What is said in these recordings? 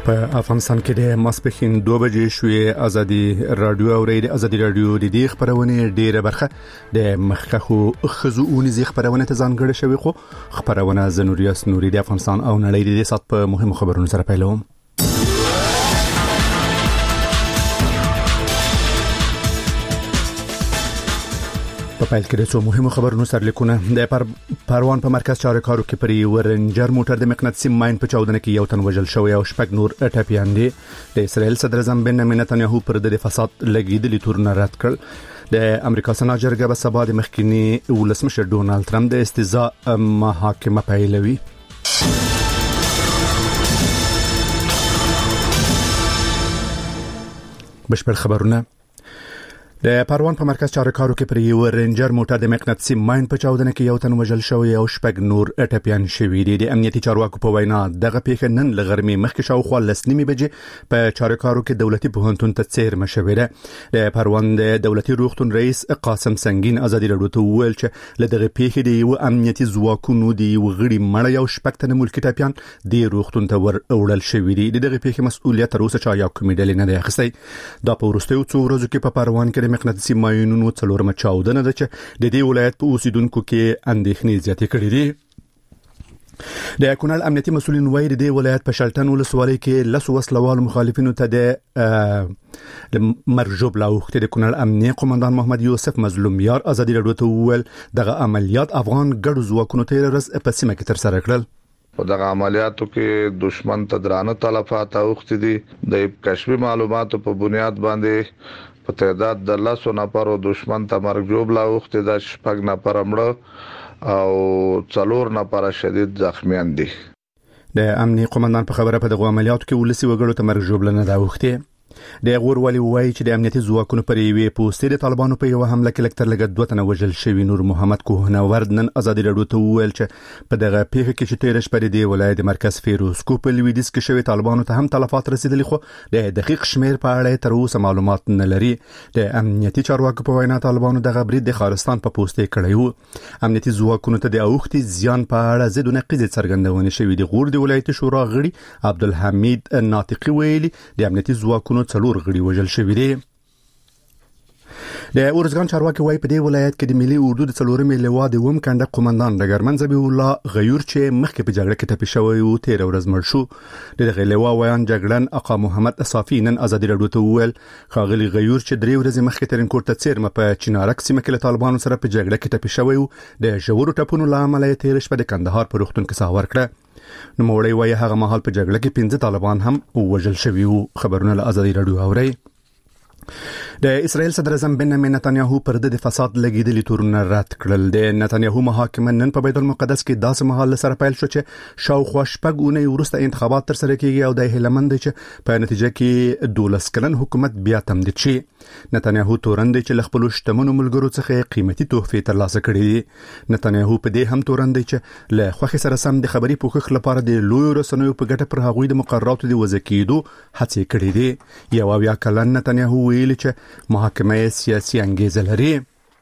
په افغانستان کې د ماسپښین 2 بجې شوې ازادي رادیو او ازادي رادیو د دې خبرونه ډیره برخه د مخکخو خزوونی زی خبرونه ته ځانګړې شوې خو خبرونه زنوریاس نوري د افغانستان او نړۍ د سات په مهمو خبرونو سره پیلوم. په پیل کې د څو مهمو خبرونو سرلیکونه د پروان په مرکز چارکارو کې پرې ورنجر موټر د مقناطیسي ماین په چاودنه کې یو تن وژل شوی او شپږ نور ټپیان دي. د اسرائیل صدر اعظم بنیامین نتنیاهو پر د فساد لګیدلي تورونه رد کړ. د امریکا سنا جرګه به سبا د مخکینی ولسمشر ډونالد ترامپ د استهزاء محاکمه پیلوي. بشپړ خبرونه. د پروان په مرکز چارکارو کې پر یو رینجر موټر د مقناطیسي ماین په چاودنه کې یو تن وژل شوی او شپږ نور ټپیان شوي دي. د امنیتي چارواکو په وینا دغه پیښه نن لغرمې مخکې شاوخوا 9:30 بجې په چارکارو کې دولتي پوهنتون ته څیرمه شوې ده. د پروان د دولتي روغتون رئیس قاسم سنگین ازادي رادیو ته وویل چې له دغه پیښې د یو امنیتي ځواکونو د یو غړي مړ یو شپږ تن ملکي ټپیان د روغتون ته وړل شوي دي. دغه پیښې مسؤلیت تر اوسه چا یو کومې ډلې نه دی اخیستی. دا په وروستیو څو ورځو کې په پروان کې مقناطیسي ماینونو څلورمه چاودنه ده چې د دې ولایت په اوسیدونکو کې اندېښنې زیاتې کړې دي. د کونړ امنیتي مسولین وایي د دې ولایت په شلټن ولسوالۍ کې لسو وسلوالو مخالفینو ته د مرجوب لاوخته د کونړ امنیه قومندان محمد یوسف مظلوم یار ازادي رادیو ته وویل دغه عملیات افغان ګډو ځواکونو ته ورځ په سیمه کې تر سره کړل. په دغه عملیاتو کې دشمن ته درانه تلفات اوخته دي. د کشفي معلوماتو په بنیاد باندې په تعداد د 10 نفرو دشمن ته مرګ لا اوخته د شپږ نفر مړه او 4 نفر شدید زخمیان دي. د امنیه قومندان په خبره په دغه عملیاتو کې ولسی وګړو ته مرګ جوړلنه دا اوخته. د غورولي وایي چې د امنیتي ځواکونو پر یوې پوسټې د طالبانو په یو حمله کې لکتر لګد 2 تنه وژل شوی. نور محمد کوهنورد نن ازادي رادیو ته وویل چې په دغه پیښه کې چې تیر شپه د ولایت مرکز فیروزکو په لویدیځ کې شوی طالبانو ته هم تلفات رسیدلي خو د دقیق شمیر په اړه تر اوسه معلومات نه لري. د امنیتي چارواکو په وینا طالبانو دغه برید د خارستان په پوسټې کړی وو. امنیتي ځواکونو ته د اوختي زیان په اړه زیاتونه نقیزه څرګندونه شوې دي. غور د ولایت شورا غړي عبدالحمید ناطقي ویلي د امنیتي ځواکونو 4 غړي وژل شوي دي. د اورزګان چارواکي وایي په دې ولایت کې د ملي اردو د 4مې لواء د وم کنده قومندان ډګرمن ذبیح الله غیور چې مخکې په جګړه کې ټپي شوی او 13 ورځ مړ شو. دغه لواء ویان جګړن اقا محمد صافی نن ازادي رادیو ته وویل خاغلی غیور چې 3 ورځې مخکې ترنکوټ ته څیرمه په چینارک سیمه کې له طالبانو سره په جګړه کې ټپي شوی او د ژورو ټپونو له امله یې تیر شپه د کندهار په روغتون کې ساور کړ. نو موړی وایي هغه مهال په جګړه کې 15 طالبان هم وژل شوي وو. خبرونه له ازادي رادیو اوري. د اسرائیل صدر اعظم بنیامین نتنیاهو پر د فساد لګیدلي تورونه رد کړل. د نتنیاهو محاکمه نن په بیت المقدس کې داسې مهال سره پیل شو چې شاوخوا شپږ اونۍ وروسته انتخابات تر سره کیږي او د هلمند چې په نتیجه کې 12 کلن حکومت بیا تمدید شي. نتنیاهو تورند چې خپل شتمنو ملګرو څخه قیمتي تحفې ترلاسه کړې دي. نتنیاهو په دې هم تورند چې له خوخي سره سم د خبري پوښښ لپاره د لوی رسنیو په ګټه پر هغوی د مقرراتو د وضع کېدو هڅې کړې دي. یو بیا کلن نتنیاهو ویل چې محاکمه سیاسي انګیزه لري.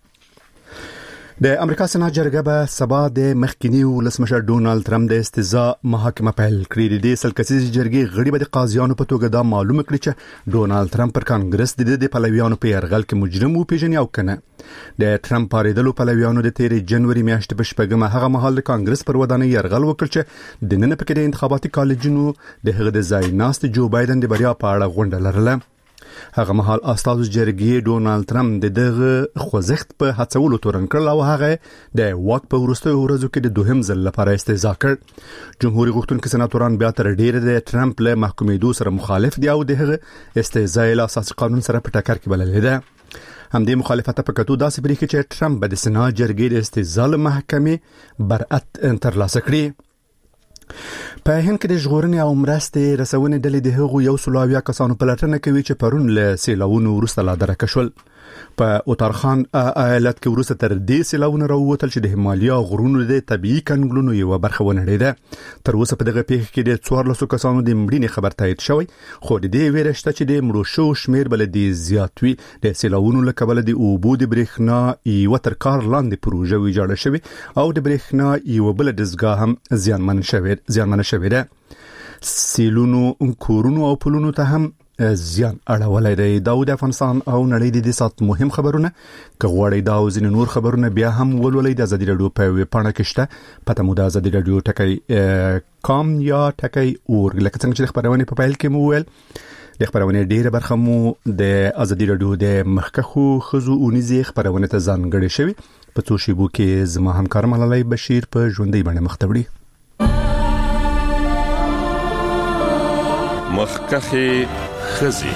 د امریکا سنا جرګه به سبا د مخکینی ولسمشر ډونالد ترامپ د استهزاء محاکمه پیل کړي. د سلکسیز جرګې غړي به د قاضیانو په توګه دا معلومه کړي چې ډونالد ترامپ پر کانګرس د پلویانو په يرغل کې مجرم و پیژني او کنه. د ترامپ پاریدلو پلویانو د 13 جنوري میاشتې په شپږمه هغه مهال د کانګرس پر ودانۍ يرغل وکړ چې د نن په کې د انتخاباتي کالجونو د هغه د ځای ناست جو بایدن د بریا په اړه غونډه لرله. هغه مهال استاد جرګې ډونالد ترامپ دغه خوځښت په هڅولو تورن کړل او هغه د واک په وروستیو ورځو کې د دوهم ځل لپاره استهزاء کړ. جمهوریت غوښتونکو سناتوران بیا تر ډیره د ترامپ له محکومېدو سره مخالف دي او دغه استهزاء له اساسي قانون سره په ټکر کې بللې ده. همدې مخالفت په کتو داسې بریښي چې ترامپ به د سنا جرګې د استهزاء محکمې برأت ترلاسه کړي. په هند کې د ژغورنې او مرستې رسونې ډلې د هغو 100 کسانو پلټنه کوي چې پرون له سیلاوونو وروسته لا درک شول. په اوتارخان ایالت کې وروسته تر دې سیلاوونه راووتل چې د هیمالیا غرونو د طبيعي کنګلونو یو برخه ونړیده. تر اوسه په دغه پیښه کې د 14 کسانو د مړینې خبر تایید شوی خو د دې ویرشته چې د مړو شو شمیر بل د زیاتوي. د سیلاوونو له کبله د اوبو د برېښنا یو تر کار لاندې پروژه ویجاړه شوې او د برېښنا یو بل دستګاه هم زیانمن شوې ده. سیلونو کورونو او پلونو ته هم زیان اړولای دی. دا د افغانستان او نړۍ د سات مهم خبرونه کغوړې دا او ځین نور خبرونه بیا هم ولولې د ازادي رادیو په ویب پاڼه کې شته. پته مو د ازادي رادیو ټکی کام یا ټکی اور لکه څنګه چې خبرونه په پیل کې مو ویل د خبرونه ډیره برخه مو د ازادي رادیو د مخکخو خزو اونیزي خبرونه ته ځانګړې شوی. په څو شیبو کې زما همکار ملالۍ بشیر په ژوندۍ باندې مختبړي مخکخه خزي.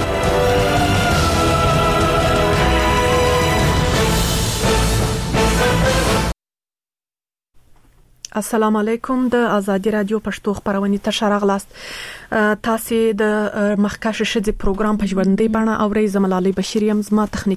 السلام علیکم. د ازادي رادیو پښتو خبرونه ته شراغلاست. تاسو د مخکښ شذ پروګرام په ژوندۍ بڼه اورئ. زملالي بشیر یم. زما تخنیک